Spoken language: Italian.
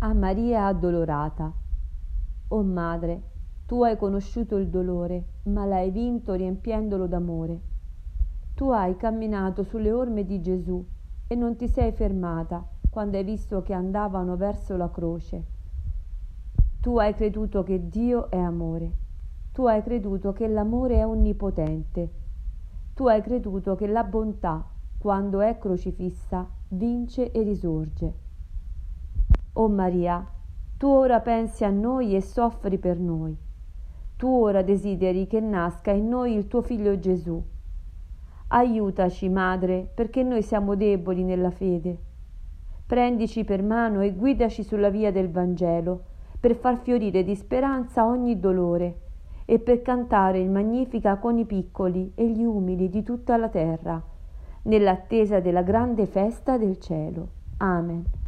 A Maria addolorata. O Madre, tu hai conosciuto il dolore, ma l'hai vinto riempiendolo d'amore. Tu hai camminato sulle orme di Gesù e non ti sei fermata quando hai visto che andavano verso la croce. Tu hai creduto che Dio è amore. Tu hai creduto che l'amore è onnipotente. Tu hai creduto che la bontà, quando è crocifissa, vince e risorge. O Maria, tu ora pensi a noi e soffri per noi. Tu ora desideri che nasca in noi il tuo figlio Gesù. Aiutaci, Madre, perché noi siamo deboli nella fede. Prendici per mano e guidaci sulla via del Vangelo, per far fiorire di speranza ogni dolore e per cantare il Magnificat con i piccoli e gli umili di tutta la terra, nell'attesa della grande festa del cielo. Amen.